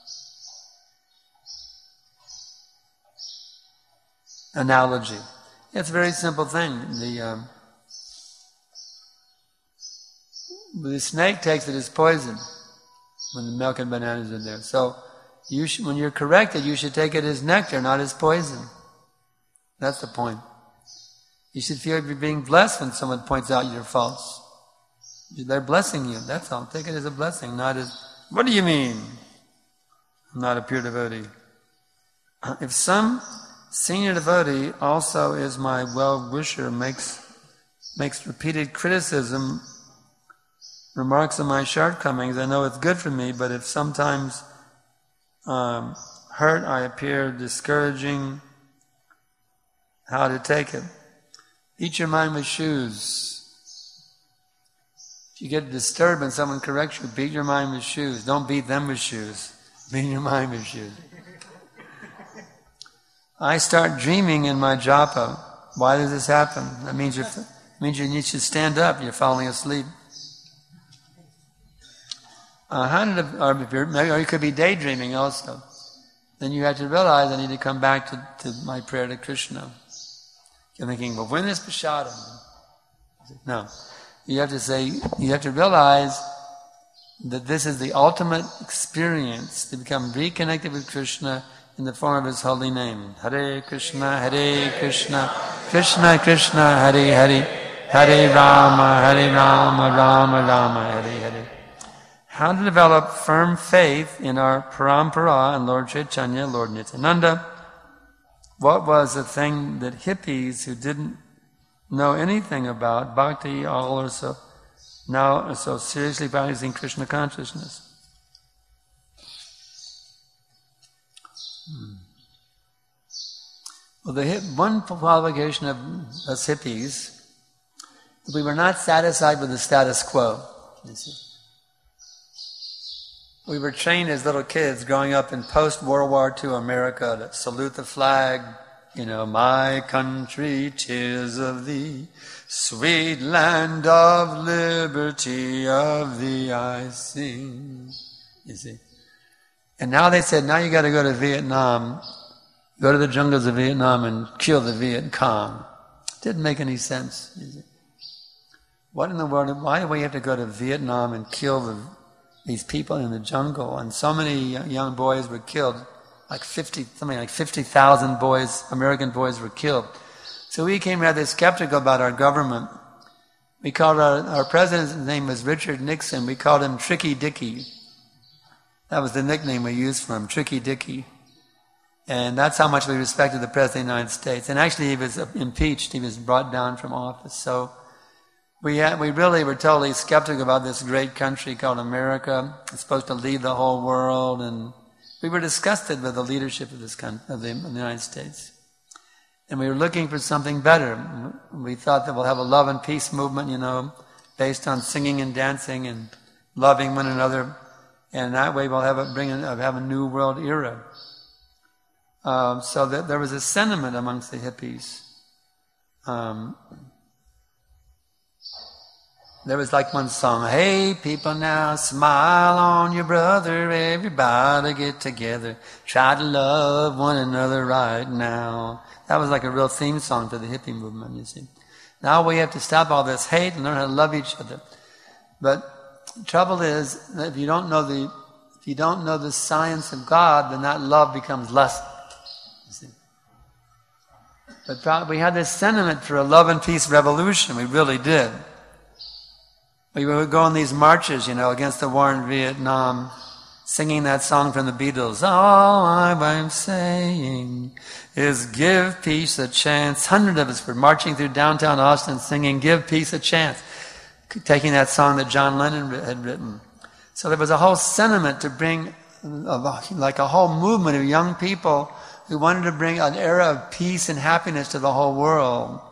Analogy. It's a very simple thing. The um, the snake takes it as poison when the milk and bananas are there. So you should, when you're corrected, you should take it as nectar, not as poison. That's the point. You should feel you're being blessed when someone points out your faults. They're blessing you, that's all. Take it as a blessing, not as, what do you mean? I'm not a pure devotee. If some senior devotee also is my well-wisher, makes makes repeated criticism, remarks on my shortcomings, I know it's good for me, but if sometimes um, hurt, I appear discouraging, how to take it? Beat your mind with shoes. If you get disturbed and someone corrects you, beat your mind with shoes. Don't beat them with shoes. Beat your mind with shoes. I start dreaming in my japa. Why does this happen? That means, you're, means you need to stand up. You're falling asleep. Uh, how did it, or, if you're, or you could be daydreaming also. Then you have to realize I need to come back to, to my prayer to Krishna. You're thinking, well, when is prasadam? No. You have to say, you have to realize that this is the ultimate experience to become reconnected with Krishna in the form of His holy name. Hare Krishna, Hare Krishna, Krishna Krishna, Hare Hare, Hare Rama, Hare Rama, Rama Rama, Hare Hare. How to develop firm faith in our Parampara and Lord Chaitanya, Lord Nityananda. What was the thing that hippies who didn't know anything about bhakti all are so now are so seriously practicing Krishna consciousness? Hmm. Well, the hip, one qualification of us hippies, we were not satisfied with the status quo. You see. We were trained as little kids growing up in post-World War Two America to salute the flag, you know, my country, 'tis of thee, sweet land of liberty, of thee I sing. You see. And now they said, now you got to go to Vietnam, go to the jungles of Vietnam and kill the Viet Cong. Didn't make any sense. You see. What in the world, why do we have to go to Vietnam and kill the these people in the jungle? And so many young boys were killed, like fifty, something like fifty thousand boys, American boys were killed. So we became rather skeptical about our government. We called our, our president's name was Richard Nixon. We called him Tricky Dicky. That was the nickname we used for him, Tricky Dicky. And that's how much we respected the President of the United States. And actually he was impeached. He was brought down from office. So We had, we really were totally skeptical about this great country called America. It's supposed to lead the whole world, and we were disgusted with the leadership of this country, of the, of the United States. And we were looking for something better. We thought that we'll have a love and peace movement, you know, based on singing and dancing and loving one another, and that way we'll have a bring a, have a new world era. Um, so that there was a sentiment amongst the hippies. Um, There was like one song, hey people now, smile on your brother, everybody get together, try to love one another right now. That was like a real theme song to the hippie movement, you see. Now we have to stop all this hate and learn how to love each other. But the trouble is that if you don't know the if you don't know the science of God, then that love becomes less. You see. But we had this sentiment for a love and peace revolution, we really did. We would go on these marches, you know, against the war in Vietnam, singing that song from the Beatles. All I'm saying is give peace a chance. Hundreds of us were marching through downtown Austin singing Give Peace a Chance, taking that song that John Lennon had written. So there was a whole sentiment to bring, like a whole movement of young people who wanted to bring an era of peace and happiness to the whole world.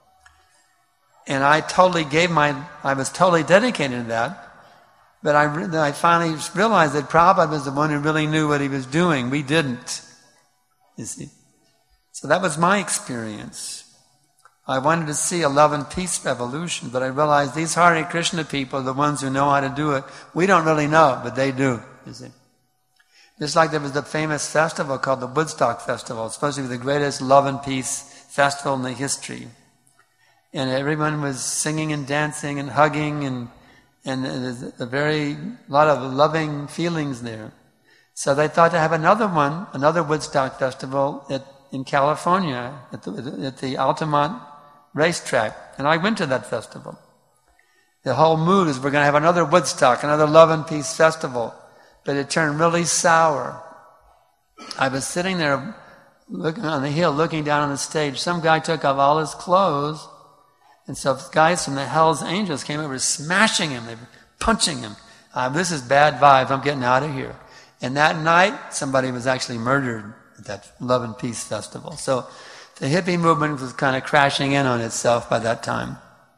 And I totally gave my, I was totally dedicated to that. But I, I finally realized that Prabhupada was the one who really knew what he was doing. We didn't. You see. So that was my experience. I wanted to see a love and peace revolution, but I realized these Hare Krishna people are the ones who know how to do it. We don't really know, but they do, you see. Just like there was the famous festival called the Woodstock Festival. It's supposed to be the greatest love and peace festival in the history. And everyone was singing and dancing and hugging, and and there's a very lot of loving feelings there. So they thought to have another one, another Woodstock festival at, in California at the, at the Altamont racetrack. And I went to that festival. The whole mood is we're going to have another Woodstock, another love and peace festival. But it turned really sour. I was sitting there looking on the hill, looking down on the stage. Some guy took off all his clothes. And so guys from the Hell's Angels came over smashing him. They were punching him. Uh, this is bad vibes. I'm getting out of here. And that night, somebody was actually murdered at that Love and Peace Festival. So the hippie movement was kind of crashing in on itself by that time.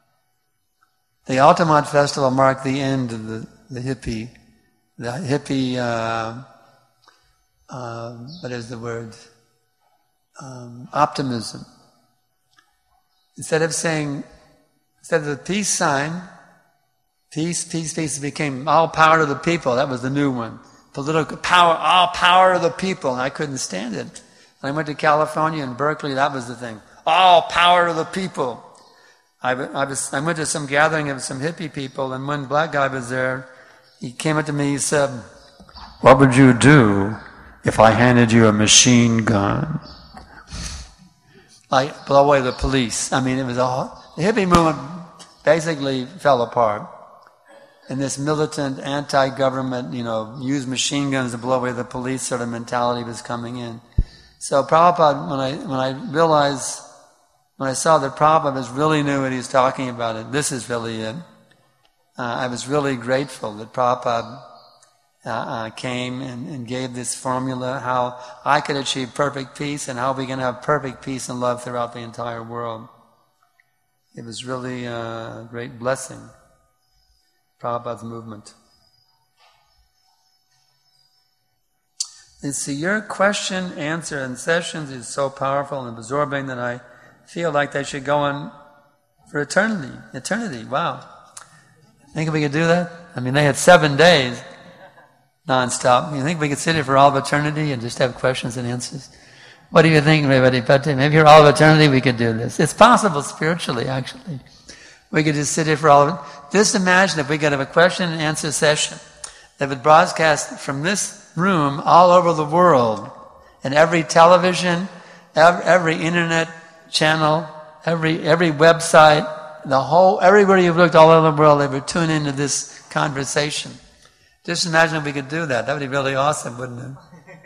The Altamont Festival marked the end of the, the hippie, the hippie, uh, uh, what is the word? Um, optimism. Instead of saying, instead of the peace sign, peace, peace, peace, it became all power to the people. That was the new one. Political power, all power to the people. And I couldn't stand it. When I went to California and Berkeley, that was the thing. All power to the people. I, I, was, I went to some gathering of some hippie people, and one black guy was there. He came up to me, he said, "What would you do if I handed you a machine gun?" Like, blow away the police. I mean, it was all, the hippie movement basically fell apart. And this militant, anti-government, you know, use machine guns to blow away the police sort of mentality was coming in. So Prabhupada, when I, when I realized, when I saw that Prabhupada was really knew what he was talking about, it, this is really it. Uh, I was really grateful that Prabhupada uh, uh, came and, and gave this formula, how I could achieve perfect peace and how we can have perfect peace and love throughout the entire world. It was really a great blessing, Prabhupada's movement. And see, your question, answer, and sessions is so powerful and absorbing that I feel like they should go on for eternity. Eternity, wow. Think we could do that? I mean, they had seven days non-stop. You think we could sit here for all of eternity and just have questions and answers? What do you think, Revatipati? Maybe for all of eternity we could do this. It's possible spiritually, actually. We could just sit here for all of it. Just imagine if we could have a question and answer session that would broadcast from this room all over the world, and every television, every, every internet channel, every every website, the whole, everywhere you've looked all over the world, they would tune into this conversation. Just imagine if we could do that. That would be really awesome, wouldn't it?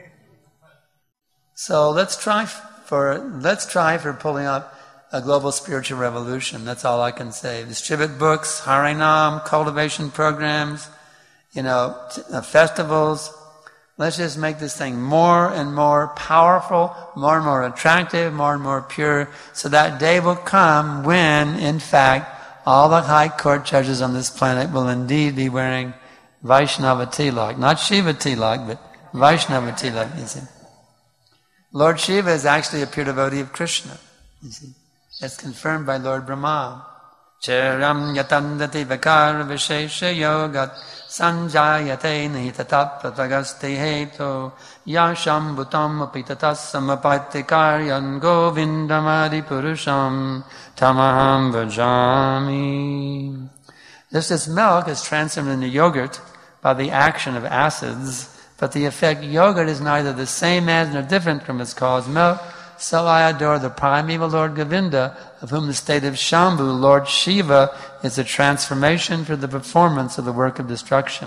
So let's try for let's try for pulling up a global spiritual revolution. That's all I can say. Distribute books, Harinam, cultivation programs, you know, t- uh, festivals. Let's just make this thing more and more powerful, more and more attractive, more and more pure, so that day will come when, in fact, all the high court judges on this planet will indeed be wearing Vaishnava tilak. Not Shiva tilak, but Vaishnava tilak, you see. Lord Shiva is actually a pure devotee of Krishna, you see. That's confirmed by Lord Brahma. Cheram yatandati vakara vishesha yogat sanjayate nihitatat pratagaste heto yasham bhutam apitatas samapatikaryan govindamadi purusham tamaham vajami. Just as milk is transformed into yogurt by the action of acids, but the effect yogurt is neither the same as nor different from its cause milk, so I adore the primeval Lord Govinda, of whom the state of Shambhu, Lord Shiva, is a transformation for the performance of the work of destruction.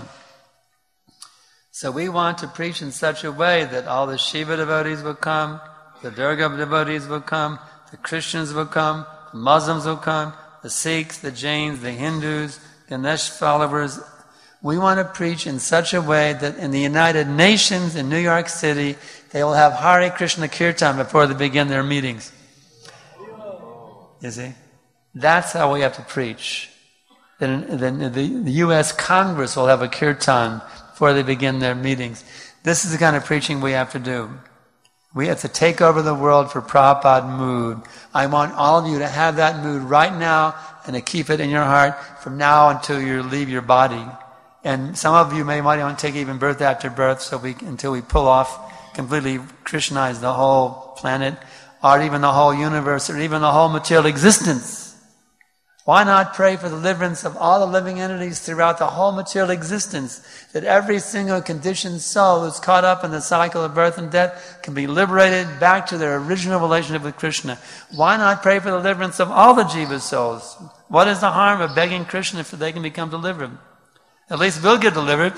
So we want to preach in such a way that all the Shiva devotees will come, the Durga devotees will come, the Christians will come, the Muslims will come, the Sikhs, the Jains, the Hindus, Ganesh followers. We want to preach in such a way that in the United Nations in New York City, they will have Hare Krishna Kirtan before they begin their meetings. You see? That's how we have to preach. Then, then the, the U S Congress will have a Kirtan before they begin their meetings. This is the kind of preaching we have to do. We have to take over the world for Prabhupada mood. I want all of you to have that mood right now and to keep it in your heart from now until you leave your body. And some of you may might want to take even birth after birth, so we until we pull off, completely Krishnaize the whole planet, or even the whole universe, or even the whole material existence. Why not pray for the deliverance of all the living entities throughout the whole material existence, that every single conditioned soul who's caught up in the cycle of birth and death can be liberated back to their original relationship with Krishna? Why not pray for the deliverance of all the jiva souls? What is the harm of begging Krishna if they can become delivered? At least we'll get delivered.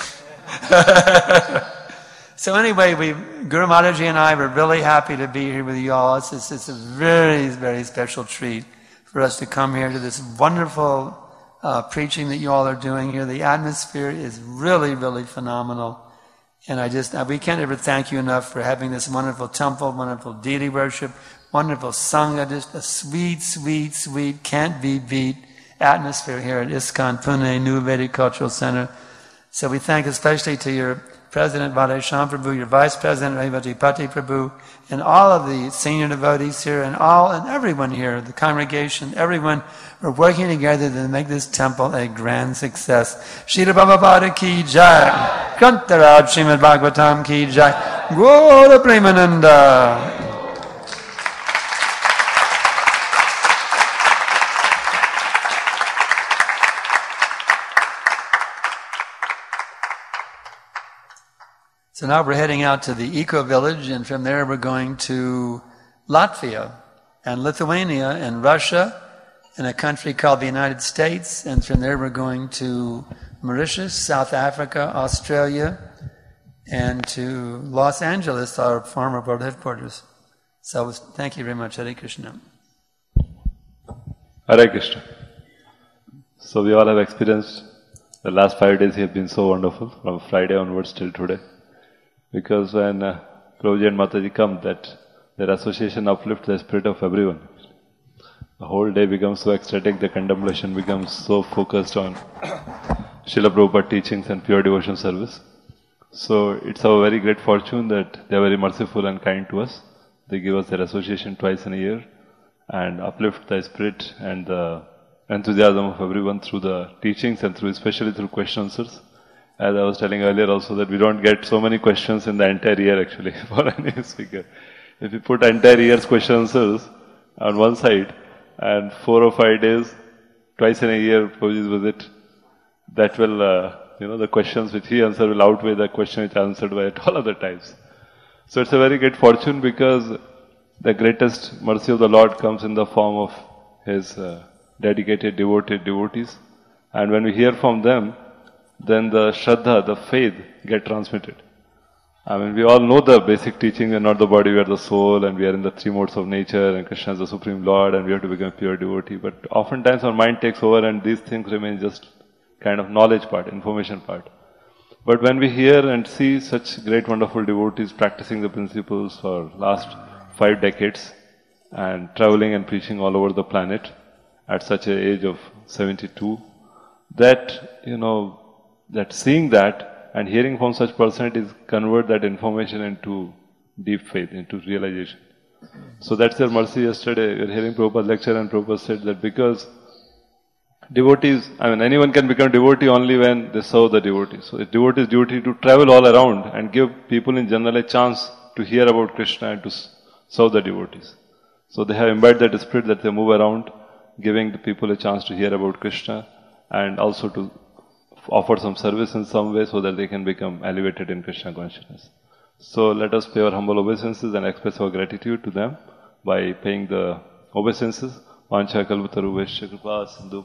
So anyway, we, Guru Mataji and I were really happy to be here with you all. It's, it's, it's a very, very special treat for us to come here to this wonderful uh, preaching that you all are doing here. The atmosphere is really, really phenomenal. And I just, we can't ever thank you enough for having this wonderful temple, wonderful deity worship, wonderful sangha, just a sweet, sweet, sweet, can't be beat atmosphere here at ISKCON Pune New Vedic Cultural Center. So we thank especially to your President Vadesham Prabhu, your Vice President Revatipati Prabhu, and all of the senior devotees here, and all and everyone here, the congregation, everyone, are working together to make this temple a grand success. Srila Prabhupada ki jai, Grantaraj Srimad Bhagavatam ki jai, Gaura Premananda. So now we're heading out to the Eco Village, and from there we're going to Latvia and Lithuania and Russia and a country called the United States, and from there we're going to Mauritius, South Africa, Australia, and to Los Angeles, our former world headquarters. So thank you very much. Hare Krishna. Hare Krishna. So we all have experienced the last five days have been so wonderful, from Friday onwards till today. Because when uh, Prabhuji and Mataji come, that their association uplifts the spirit of everyone. The whole day becomes so ecstatic, the contemplation becomes so focused on Srila Prabhupada teachings and pure devotion service. So it's our very great fortune that they are very merciful and kind to us. They give us their association twice in a year and uplift the spirit and the enthusiasm of everyone through the teachings and through, especially through question answers. As I was telling earlier also that we don't get so many questions in the entire year actually for any speaker. If you put entire year's question answers on one side and four or five days, twice in a year, Prabhuji's visit, that will, uh, you know, the questions which he answered will outweigh the question which I answered by at all other times. So it's a very great fortune because the greatest mercy of the Lord comes in the form of His uh, dedicated, devoted devotees. And when we hear from them, then the Shraddha, the faith, get transmitted. I mean, we all know the basic teaching, we are not the body, we are the soul, and we are in the three modes of nature, and Krishna is the Supreme Lord, and we have to become a pure devotee. But oftentimes our mind takes over, and these things remain just kind of knowledge part, information part. But when we hear and see such great, wonderful devotees practicing the principles for last five decades, and traveling and preaching all over the planet at such an age of seventy-two, that, you know, that seeing that and hearing from such personalities convert that information into deep faith, into realization. So that's their mercy. Yesterday we were hearing Prabhupada's lecture and Prabhupada said that because devotees, I mean anyone can become devotee only when they serve the devotees. So it's devotee's duty to travel all around and give people in general a chance to hear about Krishna and to serve the devotees. So they have imbibed that spirit that they move around, giving the people a chance to hear about Krishna and also to offer some service in some way so that they can become elevated in Krishna consciousness. So let us pay our humble obeisances and express our gratitude to them by paying the obeisances. Vancha kalpataru vaishya kripa sindhu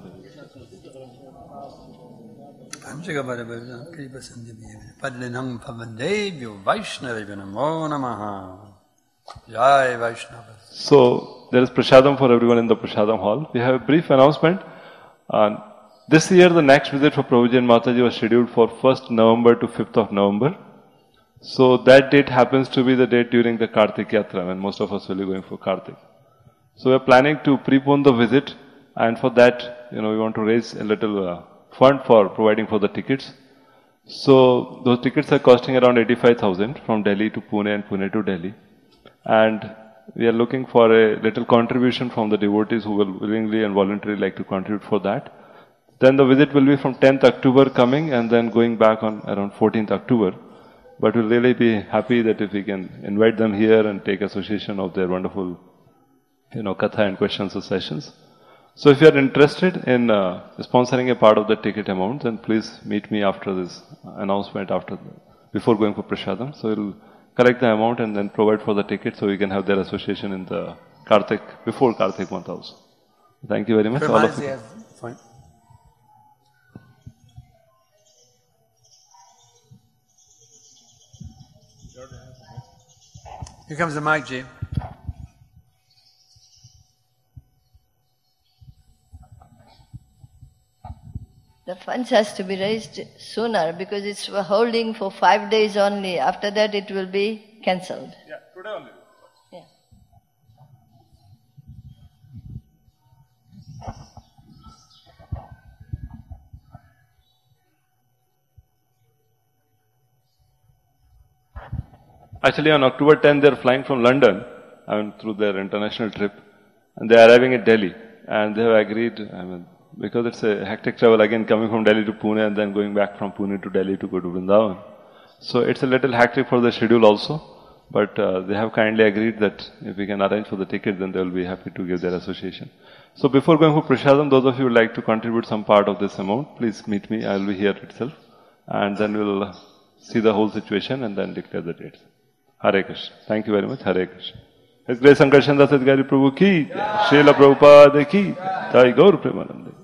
Padlinam pavandebhyo Vaishnavibhyo namo namaha. Jai Vaishnava. So there is prasadam for everyone in the prasadam hall. We have a brief announcement. Uh, this year the next visit for Prabhuji and Mataji was scheduled for first November to fifth of November. So that date happens to be the date during the Kartik Yatra when most of us will be going for Kartik. So we are planning to prepone the visit, and for that, you know, we want to raise a little uh, fund for providing for the tickets. So those tickets are costing around eighty-five thousand from Delhi to Pune and Pune to Delhi. And we are looking for a little contribution from the devotees who will willingly and voluntarily like to contribute for that. Then the visit will be from tenth October coming and then going back on around fourteenth October. But we'll really be happy that if we can invite them here and take association of their wonderful, you know, katha and questions sessions. So if you are interested in uh, sponsoring a part of the ticket amount, then please meet me after this announcement, after the, before going for prasadam. So we'll collect the amount and then provide for the ticket so we can have their association in the Kartik, before Kartik month also. Thank you very much. All of you. Fine. Here comes the mic, G. The funds has to be raised sooner because it's holding for five days only. After that it will be cancelled. Yeah, today only. Yeah. Actually on October tenth they are flying from London, I mean through their international trip, and they are arriving at Delhi, and they have agreed, I mean, because it's a hectic travel again coming from Delhi to Pune and then going back from Pune to Delhi to go to Vrindavan. So it's a little hectic for the schedule also, but uh, they have kindly agreed that if we can arrange for the ticket, then they will be happy to give their association. So before going for prasadam, those of you who would like to contribute some part of this amount, please meet me, I will be here itself, and then we'll see the whole situation and then declare the dates. Hare Krishna. Thank you very much. Hare Krishna. His Grace Sankarshan Das Adhikari Prabhu ki, Srila Prabhupada ki, Jai Gaur Premanande.